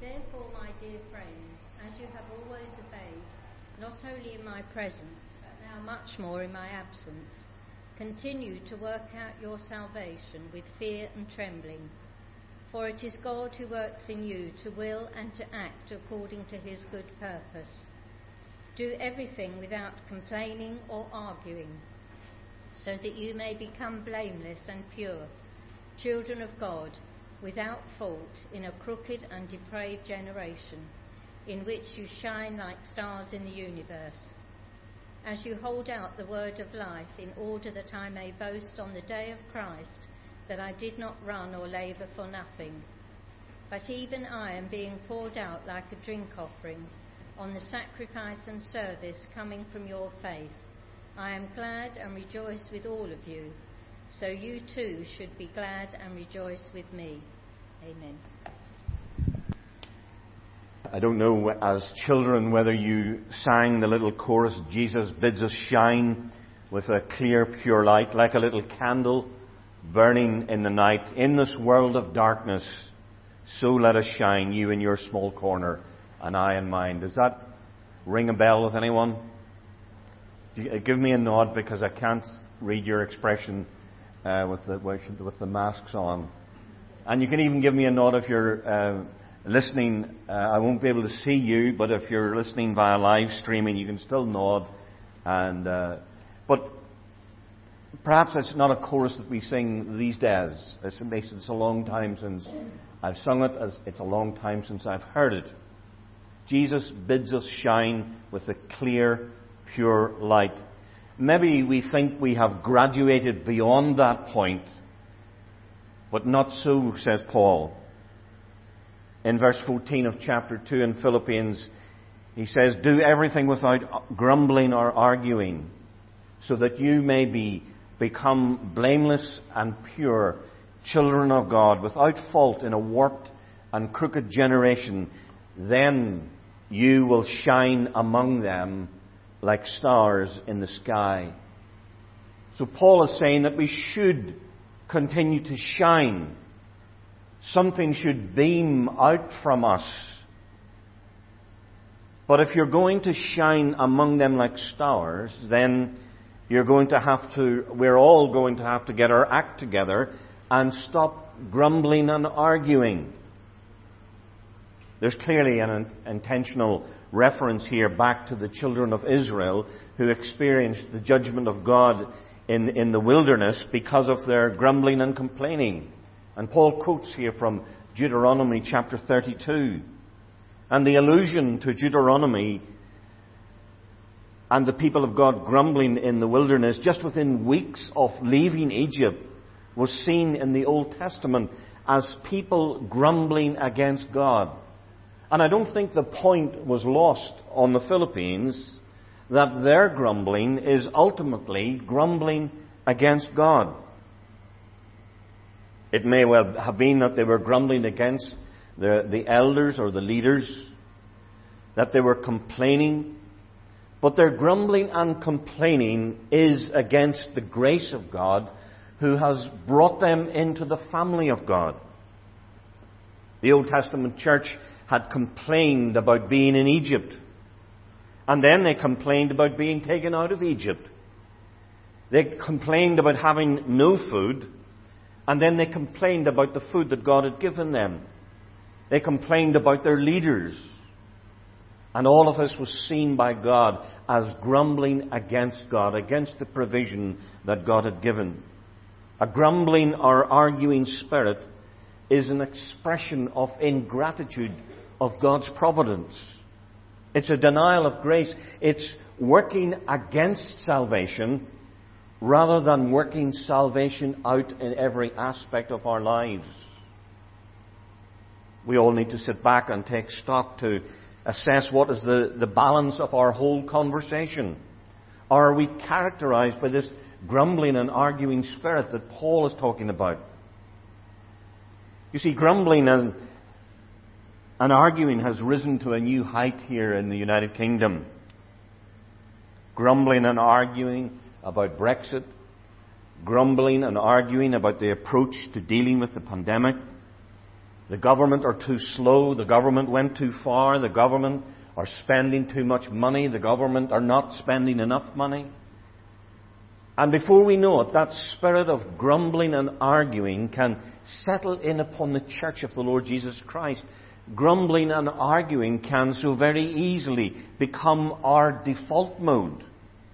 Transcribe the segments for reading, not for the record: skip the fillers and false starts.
Therefore, my dear friends, as you have always obeyed, not only in my presence, but now much more in my absence, continue to work out your salvation with fear and trembling. For it is God who works in you to will and to act according to his good purpose. Do everything without complaining or arguing, so that you may become blameless and pure, children of God, without fault in a crooked and depraved generation, in which you shine like stars in the universe. As you hold out the word of life, in order that I may boast on the day of Christ that I did not run or labour for nothing. But even I am being poured out like a drink offering on the sacrifice and service coming from your faith. I am glad and rejoice with all of you, so you too should be glad and rejoice with me. Amen. I don't know, as children, whether you sang the little chorus, Jesus bids us shine with a clear, pure light, like a little candle burning in the night. In this world of darkness, so let us shine, you in your small corner, and I in mine. Does that ring a bell with anyone? Give me a nod, because I can't read your expression with the masks on. And you can even give me a nod if you're listening. I won't be able to see you, but if you're listening via live streaming, you can still nod. But perhaps it's not a chorus that we sing these days. It's a long time since I've sung it. It's a long time since I've heard it. Jesus bids us shine with a clear, pure light. Maybe we think we have graduated beyond that point, but not so, says Paul. In verse 14 of chapter 2 in Philippians, he says, do everything without grumbling or arguing, so that you may become blameless and pure, children of God, without fault in a warped and crooked generation. Then you will shine among them like stars in the sky. So Paul is saying that we should continue to shine. Something should beam out from us. But if you're going to shine among them like stars, then we're all going to have to get our act together and stop grumbling and arguing. There's clearly an intentional reference here back to the children of Israel who experienced the judgment of God in the wilderness because of their grumbling and complaining. And Paul quotes here from Deuteronomy chapter 32. And the allusion to Deuteronomy and the people of God grumbling in the wilderness just within weeks of leaving Egypt was seen in the Old Testament as people grumbling against God. And I don't think the point was lost on the Philippines that their grumbling is ultimately grumbling against God. It may well have been that they were grumbling against the elders or the leaders, that they were complaining. But their grumbling and complaining is against the grace of God, who has brought them into the family of God. The Old Testament church had complained about being in Egypt. And then they complained about being taken out of Egypt. They complained about having no food. And then they complained about the food that God had given them. They complained about their leaders. And all of this was seen by God as grumbling against God, against the provision that God had given. A grumbling or arguing spirit is an expression of ingratitude of God's providence. It's a denial of grace. It's working against salvation rather than working salvation out in every aspect of our lives. We all need to sit back and take stock to assess what is the balance of our whole conversation. Or are we characterized by this grumbling and arguing spirit that Paul is talking about? You see, grumbling and arguing has risen to a new height here in the United Kingdom. Grumbling and arguing about Brexit, grumbling and arguing about the approach to dealing with the pandemic, The government are too slow. The government went too far. The government are spending too much money. The government are not spending enough money. And before we know it, that spirit of grumbling and arguing can settle in upon the church of the Lord Jesus Christ. Grumbling and arguing can so very easily become our default mode.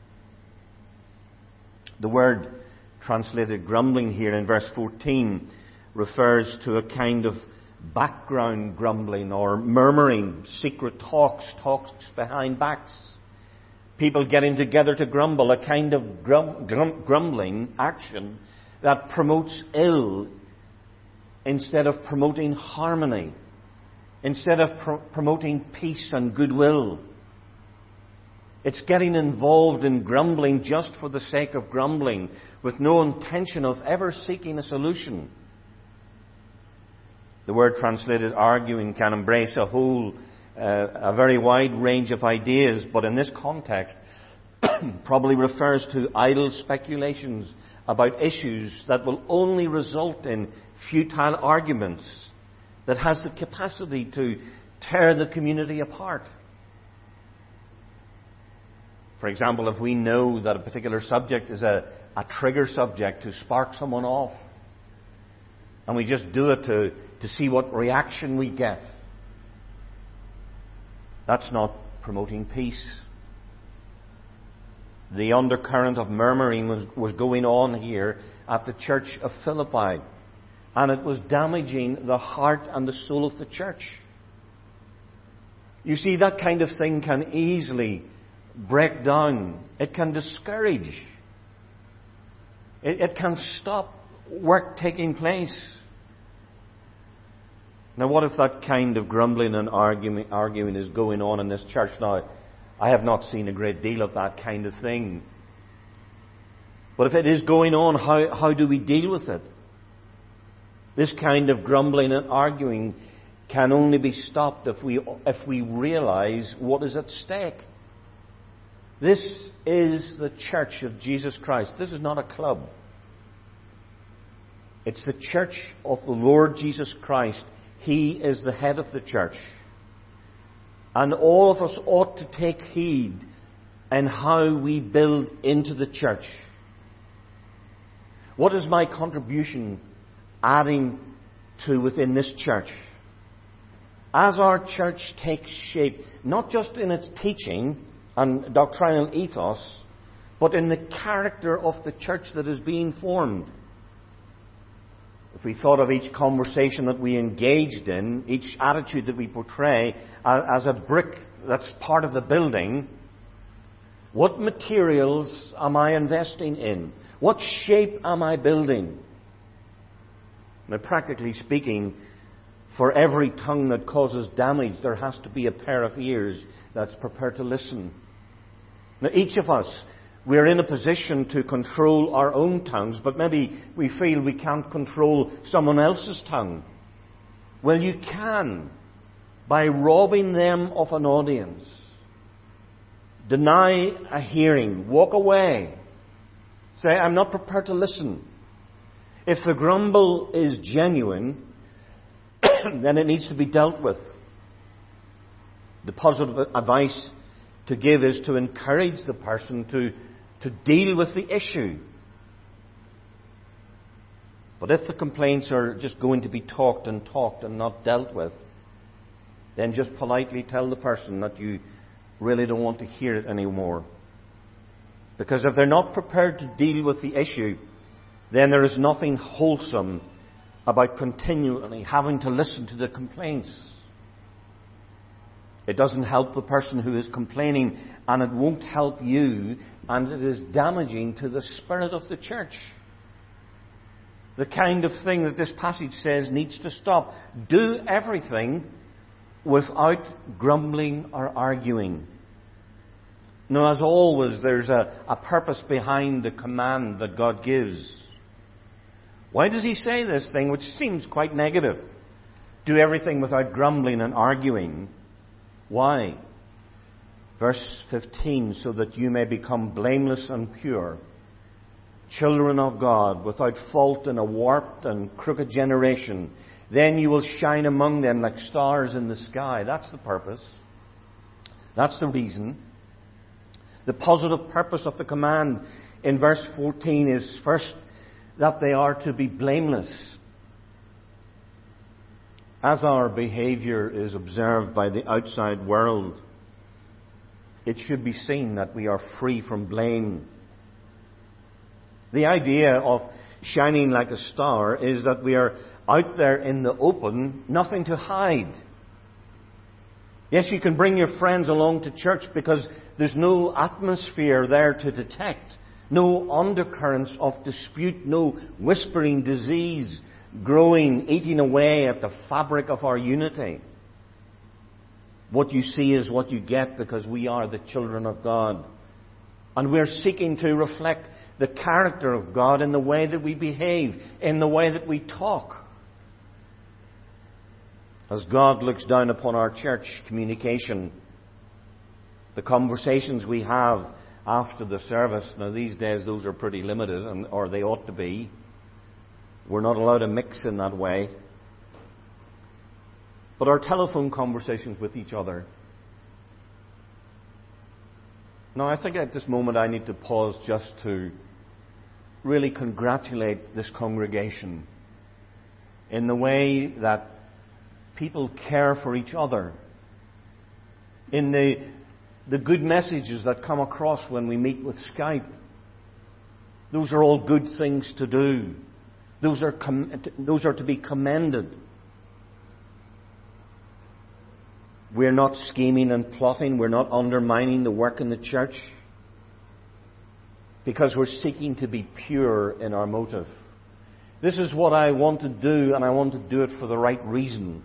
The word translated grumbling here in verse 14 refers to a kind of background grumbling or murmuring, secret talks behind backs. People getting together to grumble, a kind of grumbling action that promotes ill instead of promoting harmony, instead of promoting peace and goodwill. It's getting involved in grumbling just for the sake of grumbling, with no intention of ever seeking a solution. The word translated arguing can embrace a very wide range of ideas, but in this context probably refers to idle speculations about issues that will only result in futile arguments that has the capacity to tear the community apart. For example, if we know that a particular subject is a trigger subject to spark someone off, and we just do it to see what reaction we get, that's not promoting peace. The undercurrent of murmuring was going on here at the church of Philippi, and it was damaging the heart and the soul of the church. You see, that kind of thing can easily break down. It can discourage. It can stop work taking place. Now, what if that kind of grumbling and arguing is going on in this church now? I have not seen a great deal of that kind of thing. But if it is going on, how do we deal with it? This kind of grumbling and arguing can only be stopped if we realize what is at stake. This is the church of Jesus Christ. This is not a club. It's the church of the Lord Jesus Christ. He is the head of the church. And all of us ought to take heed in how we build into the church. What is my contribution adding to within this church? As our church takes shape, not just in its teaching and doctrinal ethos, but in the character of the church that is being formed. If we thought of each conversation that we engaged in, each attitude that we portray as a brick that's part of the building, what materials am I investing in? What shape am I building? Now, practically speaking, for every tongue that causes damage, there has to be a pair of ears that's prepared to listen. Now, each of us, we're in a position to control our own tongues, but maybe we feel we can't control someone else's tongue. Well, you can, by robbing them of an audience. Deny a hearing. Walk away. Say, I'm not prepared to listen. If the grumble is genuine, then it needs to be dealt with. The positive advice to give is to encourage the person to deal with the issue. But if the complaints are just going to be talked and not dealt with, then just politely tell the person that you really don't want to hear it anymore. Because if they're not prepared to deal with the issue, then there is nothing wholesome about continually having to listen to the complaints. It doesn't help the person who is complaining, and it won't help you, and it is damaging to the spirit of the church. The kind of thing that this passage says needs to stop. Do everything without grumbling or arguing. Now, as always, there's a purpose behind the command that God gives. Why does He say this thing, which seems quite negative? Do everything without grumbling and arguing. Why? Verse 15, so that you may become blameless and pure, children of God, without fault in a warped and crooked generation, Then you will shine among them like stars in the sky. That's the purpose. That's the reason. The positive purpose of the command in verse 14 is first that they are to be blameless. As our behavior is observed by the outside world, it should be seen that we are free from blame. The idea of shining like a star is that we are out there in the open, nothing to hide. Yes, you can bring your friends along to church because there's no atmosphere there to detect, no undercurrents of dispute, no whispering disease growing, eating away at the fabric of our unity. What you see is what you get because we are the children of God. And we're seeking to reflect the character of God in the way that we behave, in the way that we talk. As God looks down upon our church communication, the conversations we have after the service, now these days those are pretty limited, or they ought to be. We're not allowed to mix in that way. But our telephone conversations with each other. Now, I think at this moment I need to pause just to really congratulate this congregation in the way that people care for each other, in the good messages that come across when we meet with Skype. Those are all good things to do. Those are to be commended. We're not scheming and plotting. We're not undermining the work in the church because we're seeking to be pure in our motive. This is what I want to do, and I want to do it for the right reason.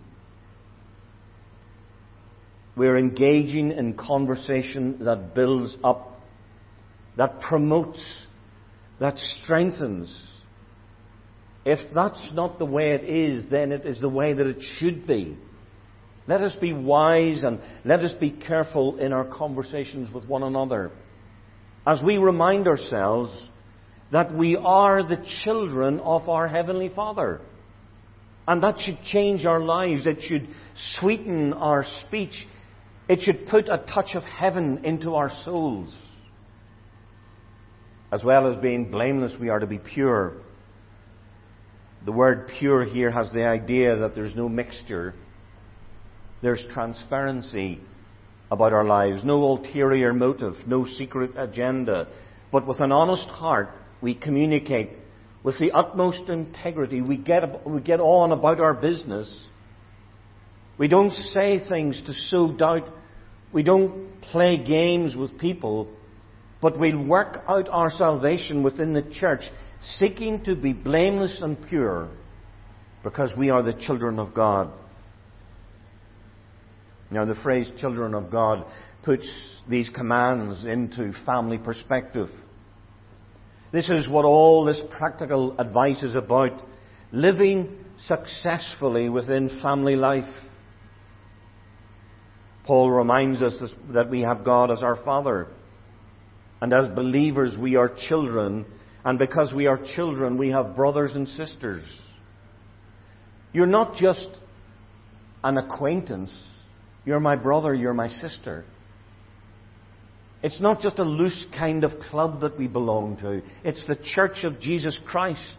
We're engaging in conversation that builds up, that promotes, that strengthens. If that's not the way it is, then it is the way that it should be. Let us be wise and let us be careful in our conversations with one another as we remind ourselves that we are the children of our Heavenly Father. And that should change our lives. It should sweeten our speech. It should put a touch of heaven into our souls. As well as being blameless, we are to be pure. The word pure here has the idea that there's no mixture. There's transparency about our lives. No ulterior motive, no secret agenda. But with an honest heart, we communicate with the utmost integrity. We get on about our business. We don't say things to sow doubt. We don't play games with people. But we'll work out our salvation within the church, seeking to be blameless and pure because we are the children of God. Now, the phrase children of God puts these commands into family perspective. This is what all this practical advice is about. Living successfully within family life. Paul reminds us that we have God as our Father. And as believers, we are children. And because we are children, we have brothers and sisters. You're not just an acquaintance. You're my brother, you're my sister. It's not just a loose kind of club that we belong to. It's the Church of Jesus Christ.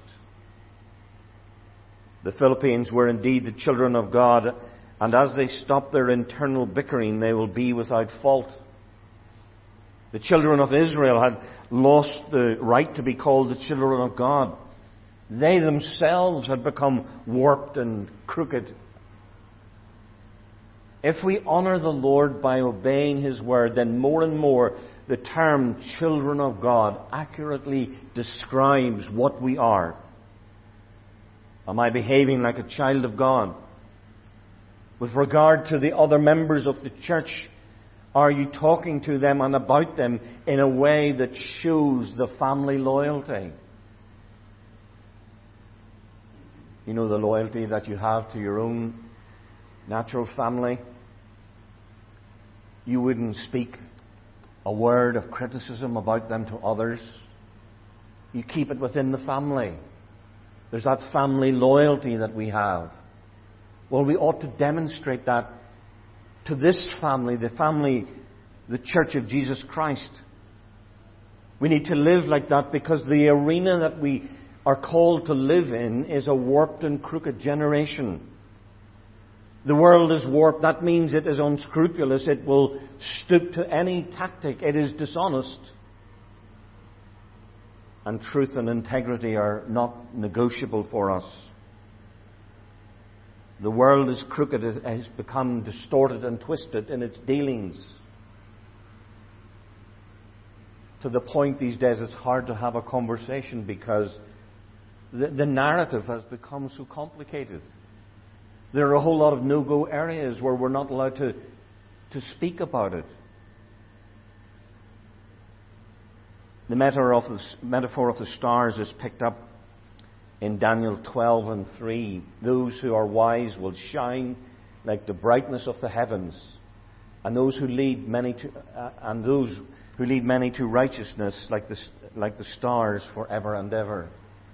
The Philippines were indeed the children of God, and as they stop their internal bickering, they will be without fault. The children of Israel had lost the right to be called the children of God. They themselves had become warped and crooked. If we honour the Lord by obeying His word, then more and more the term children of God accurately describes what we are. Am I behaving like a child of God? With regard to the other members of the church, are you talking to them and about them in a way that shows the family loyalty? You know, the loyalty that you have to your own natural family. You wouldn't speak a word of criticism about them to others. You keep it within the family. There's that family loyalty that we have. Well, we ought to demonstrate that to this family, the Church of Jesus Christ. We need to live like that because the arena that we are called to live in is a warped and crooked generation. The world is warped. That means it is unscrupulous. It will stoop to any tactic. It is dishonest. And truth and integrity are not negotiable for us. The world is crooked. It has become distorted and twisted in its dealings. To the point these days it's hard to have a conversation because the narrative has become so complicated. There are a whole lot of no-go areas where we're not allowed to speak about it. The metaphor of the stars is picked up in Daniel 12:3. Those who are wise will shine like the brightness of the heavens, and those who lead many to righteousness like the stars forever and ever.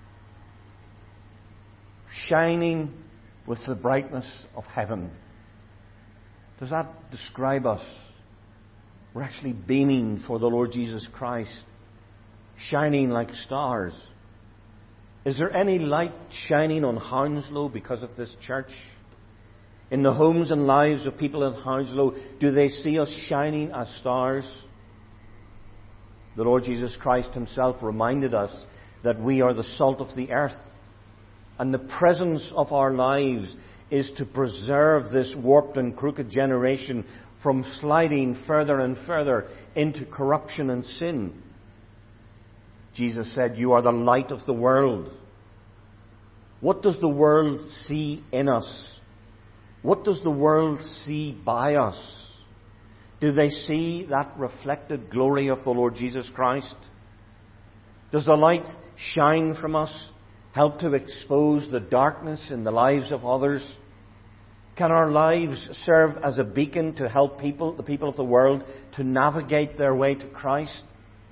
Shining with the brightness of heaven. Does that describe us? We're actually beaming for the Lord Jesus Christ, shining like stars. Is there any light shining on Hounslow because of this church? In the homes and lives of people in Hounslow, do they see us shining as stars? The Lord Jesus Christ Himself reminded us that we are the salt of the earth. And the presence of our lives is to preserve this warped and crooked generation from sliding further and further into corruption and sin. Jesus said, "You are the light of the world." What does the world see in us? What does the world see by us? Do they see that reflected glory of the Lord Jesus Christ? Does the light shine from us help to expose the darkness in the lives of others? Can our lives serve as a beacon to help the people of the world, to navigate their way to Christ?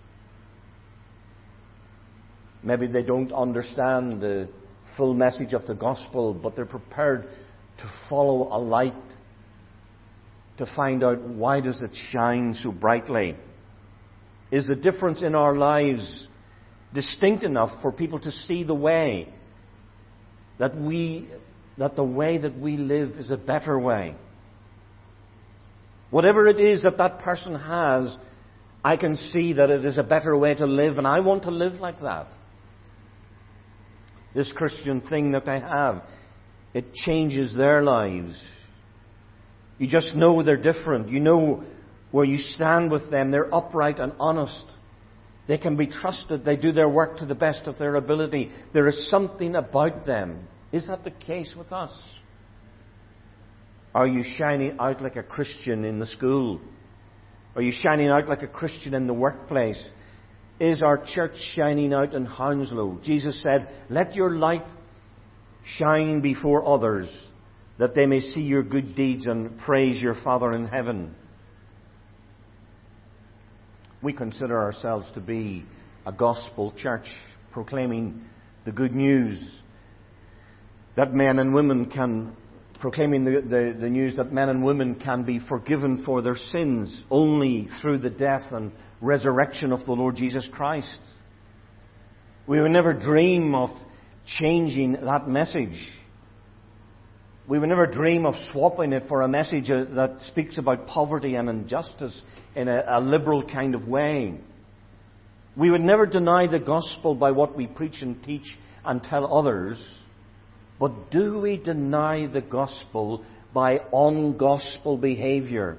Maybe they don't understand the full message of the gospel, but they're prepared to follow a light, to find out why does it shine so brightly. Is the difference in our lives distinct enough for people to see the way that the way that we live is a better way? Whatever it is that person has, I can see that it is a better way to live, and I want to live like that. This Christian thing that they have, it changes their lives. You just know they're different. You know where you stand with them. They're upright and honest. They can be trusted. They do their work to the best of their ability. There is something about them. Is that the case with us? Are you shining out like a Christian in the school? Are you shining out like a Christian in the workplace? Is our church shining out in Hounslow? Jesus said, "Let your light shine before others, that they may see your good deeds and praise your Father in heaven." We consider ourselves to be a gospel church, proclaiming the good news that men and women can, proclaiming the news that men and women can be forgiven for their sins only through the death and resurrection of the Lord Jesus Christ. We would never dream of changing that message. We would never dream of swapping it for a message that speaks about poverty and injustice in a liberal kind of way. We would never deny the gospel by what we preach and teach and tell others. But do we deny the gospel by ungospel behavior?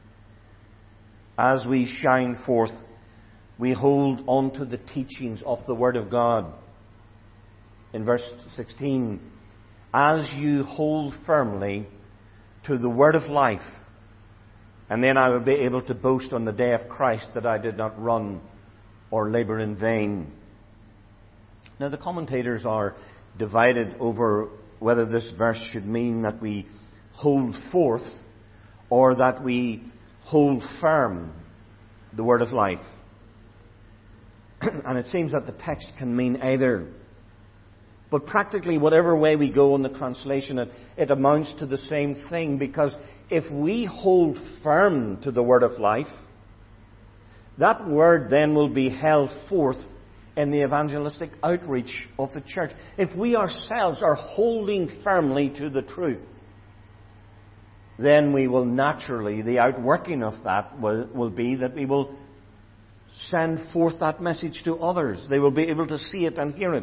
As we shine forth, we hold on to the teachings of the Word of God. In verse 16, "As you hold firmly to the word of life, and then I will be able to boast on the day of Christ that I did not run or labor in vain." Now the commentators are divided over whether this verse should mean that we hold forth or that we hold firm the word of life. And it seems that the text can mean either. But practically, whatever way we go in the translation, it amounts to the same thing, because if we hold firm to the word of life, that word then will be held forth in the evangelistic outreach of the church. If we ourselves are holding firmly to the truth, then we will naturally, the outworking of that will be that we will send forth that message to others. They will be able to see it and hear it.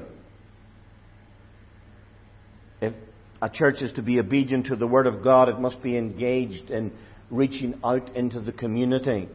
If a church is to be obedient to the Word of God, it must be engaged in reaching out into the community.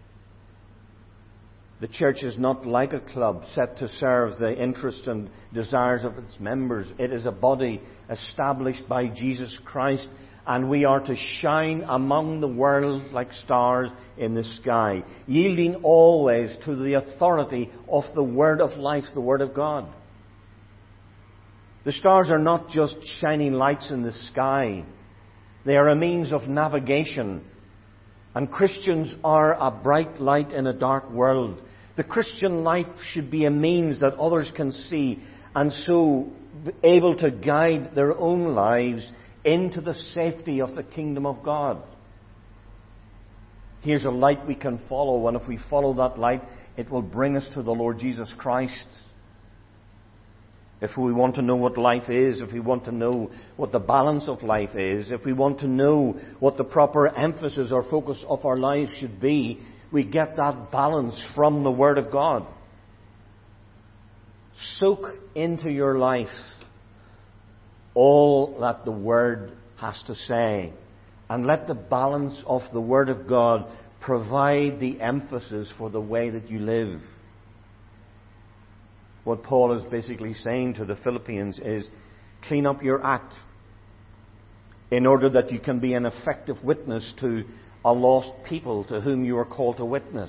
The church is not like a club set to serve the interests and desires of its members. It is a body established by Jesus Christ, and we are to shine among the world like stars in the sky, yielding always to the authority of the Word of life, the Word of God. The stars are not just shining lights in the sky. They are a means of navigation. And Christians are a bright light in a dark world. The Christian life should be a means that others can see, and so able to guide their own lives into the safety of the kingdom of God. Here's a light we can follow, and if we follow that light, it will bring us to the Lord Jesus Christ. If we want to know what life is, if we want to know what the balance of life is, if we want to know what the proper emphasis or focus of our lives should be, we get that balance from the Word of God. Soak into your life all that the Word has to say, and let the balance of the Word of God provide the emphasis for the way that you live. What Paul is basically saying to the Philippians is, clean up your act in order that you can be an effective witness to a lost people to whom you are called to witness.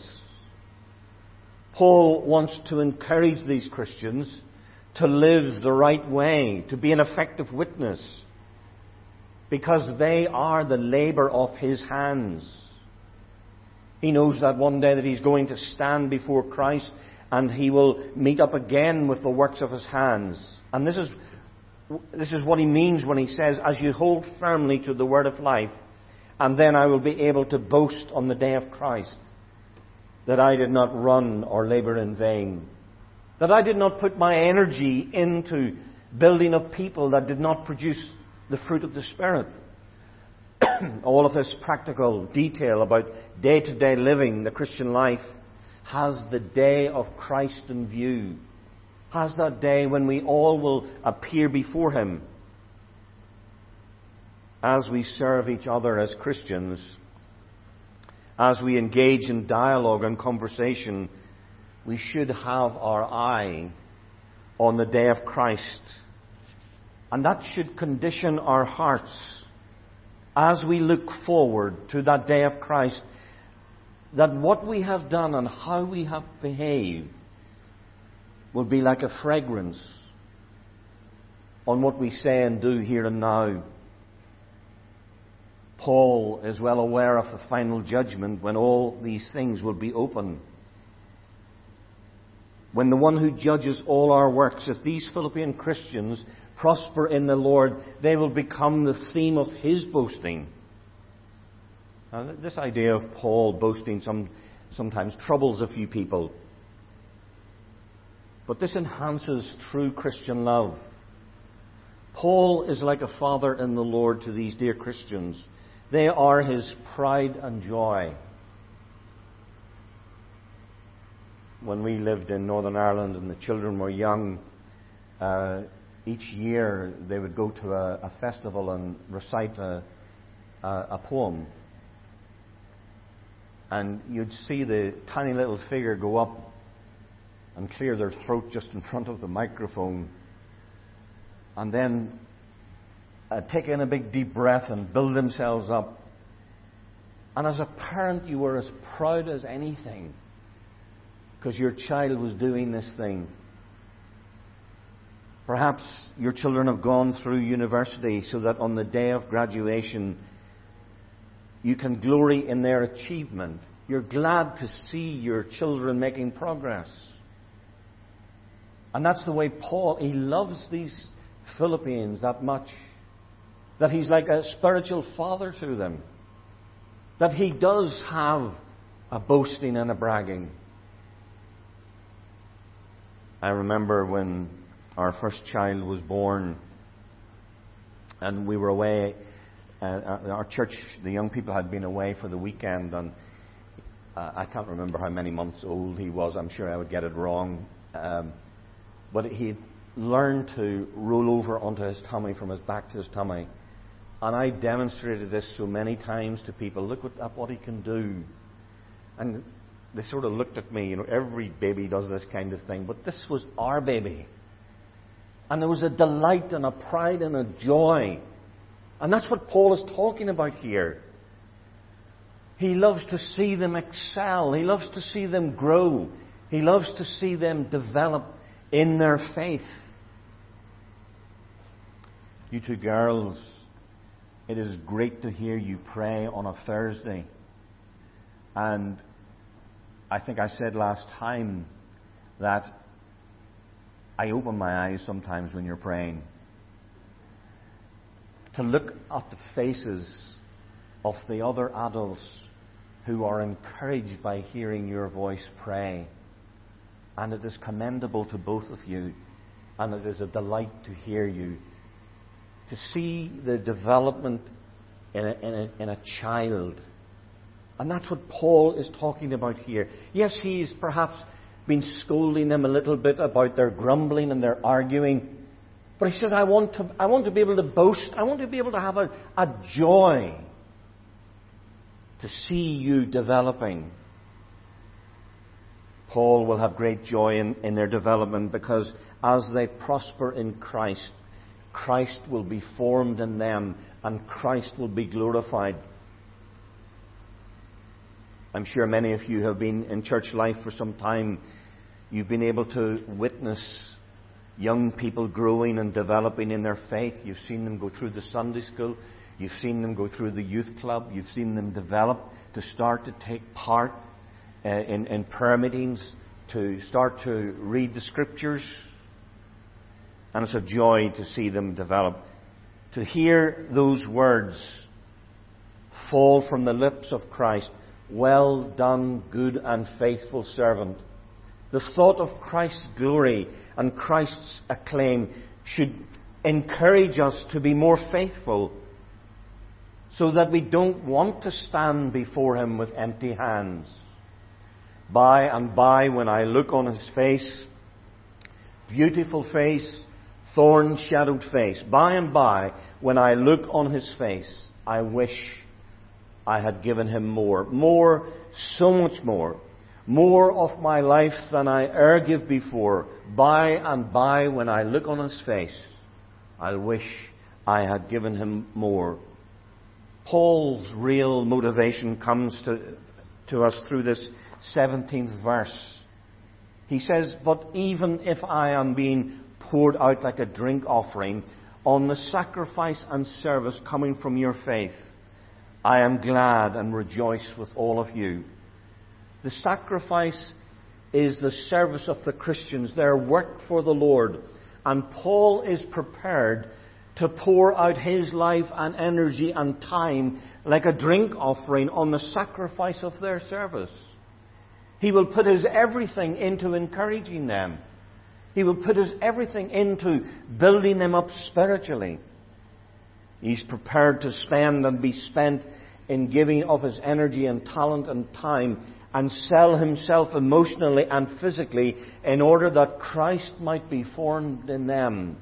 Paul wants to encourage these Christians to live the right way, to be an effective witness, because they are the labor of his hands. He knows that one day that he's going to stand before Christ, and he will meet up again with the works of his hands. And this is what he means when he says, as you hold firmly to the word of life, and then I will be able to boast on the day of Christ that I did not run or labor in vain, that I did not put my energy into building up people that did not produce the fruit of the Spirit. All of this practical detail about day-to-day living, the Christian life, has the day of Christ in view. Has that day when we all will appear before Him. As we serve each other as Christians, as we engage in dialogue and conversation, we should have our eye on the day of Christ. And that should condition our hearts as we look forward to that day of Christ, that what we have done and how we have behaved will be like a fragrance on what we say and do here and now. Paul is well aware of the final judgment when all these things will be open. When the one who judges all our works, if these Philippian Christians prosper in the Lord, they will become the theme of his boasting. Now, this idea of Paul boasting sometimes troubles a few people. But this enhances true Christian love. Paul is like a father in the Lord to these dear Christians. They are his pride and joy. When we lived in Northern Ireland and the children were young, each year they would go to a festival and recite a poem. And you'd see the tiny little figure go up and clear their throat just in front of the microphone, and then take in a big deep breath and build themselves up. And as a parent, you were as proud as anything because your child was doing this thing. Perhaps your children have gone through university so that on the day of graduation you can glory in their achievement. You're glad to see your children making progress. And that's the way Paul, he loves these Philippines that much. That He's like a spiritual father to them. That He does have a boasting and a bragging. I remember when our first child was born and we were away. Our church, the young people had been away for the weekend, and I can't remember how many months old he was. I'm sure I would get it wrong. But he learned to roll over onto his tummy from his back to his tummy. And I demonstrated this so many times to people. Look at what he can do. And they sort of looked at me. Every baby does this kind of thing. But this was our baby. And there was a delight and a pride and a joy. And that's what Paul is talking about here. He loves to see them excel. He loves to see them grow. He loves to see them develop in their faith. You two girls, it is great to hear you pray on a Thursday. And I think I said last time that I open my eyes sometimes when you're praying to look at the faces of the other adults who are encouraged by hearing your voice pray. And it is commendable to both of you, and it is a delight to hear you, to see the development in a child. And that's what Paul is talking about here. Yes, he's perhaps been scolding them a little bit about their grumbling and their arguing. But he says, I want to be able to boast. I want to be able to have a joy to see you developing. Paul will have great joy in their development, because as they prosper in Christ, Christ will be formed in them and Christ will be glorified. I'm sure many of you have been in church life for some time. You've been able to witness young people growing and developing in their faith. You've seen them go through the Sunday school. You've seen them go through the youth club. You've seen them develop to start to take part in prayer meetings, to start to read the Scriptures. And it's a joy to see them develop. To hear those words fall from the lips of Christ, "Well done, good and faithful servant." The thought of Christ's glory and Christ's acclaim should encourage us to be more faithful, so that we don't want to stand before Him with empty hands. By and by, when I look on His face, beautiful face, thorn-shadowed face, by and by, when I look on His face, I wish I had given Him more, so much more of my life than I e'er give before. By and by, when I look on His face, I'll wish I had given Him more. Paul's real motivation comes to us through this 17th verse. He says, "But even if I am being poured out like a drink offering on the sacrifice and service coming from your faith, I am glad and rejoice with all of you." The sacrifice is the service of the Christians, their work for the Lord. And Paul is prepared to pour out his life and energy and time like a drink offering on the sacrifice of their service. He will put his everything into encouraging them. He will put his everything into building them up spiritually. He's prepared to spend and be spent in giving of his energy and talent and time, and sell himself emotionally and physically in order that Christ might be formed in them.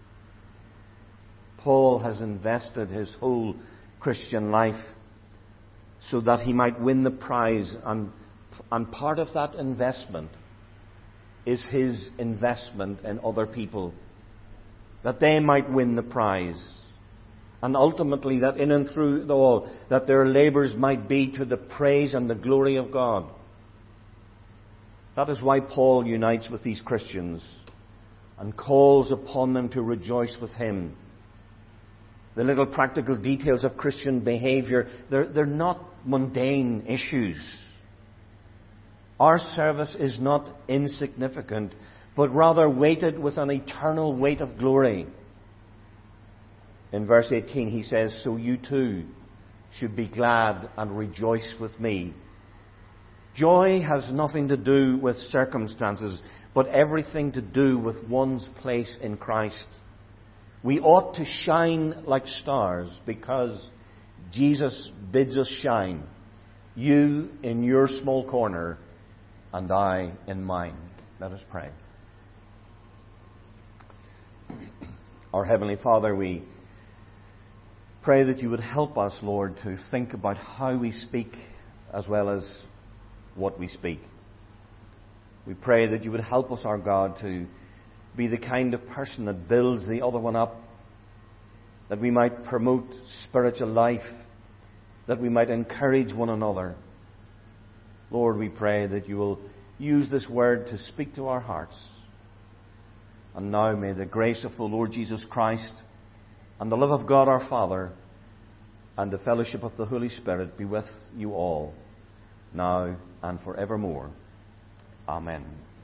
Paul has invested his whole Christian life so that he might win the prize, and part of that investment is his investment in other people, that they might win the prize, and ultimately that in and through it all, that their labours might be to the praise and the glory of God. That is why Paul unites with these Christians and calls upon them to rejoice with him. The little practical details of Christian behaviour, they're not mundane issues. Our service is not insignificant, but rather weighted with an eternal weight of glory. In verse 18 he says, so you too should be glad and rejoice with me. Joy has nothing to do with circumstances, but everything to do with one's place in Christ. We ought to shine like stars because Jesus bids us shine. You in your small corner and I in mine. Let us pray. Our Heavenly Father, we pray that you would help us, Lord, to think about how we speak as well as what we speak. We pray that you would help us, our God, to be the kind of person that builds the other one up, that we might promote spiritual life, that we might encourage one another. Lord, we pray that you will use this word to speak to our hearts. And now may the grace of the Lord Jesus Christ and the love of God our Father and the fellowship of the Holy Spirit be with you all, now and forevermore. Amen.